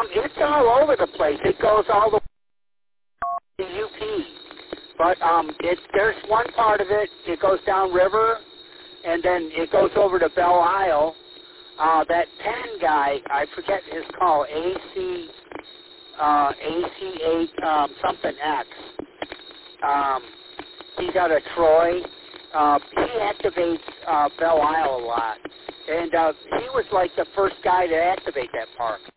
It's all over the place. It goes all the way to UP. But there's one part of it, it goes down river, and then it goes over to Belle Isle. That Penn guy, I forget his call, AC8 something X. He's out of Troy. He activates Belle Isle a lot. And he was like the first guy to activate that park.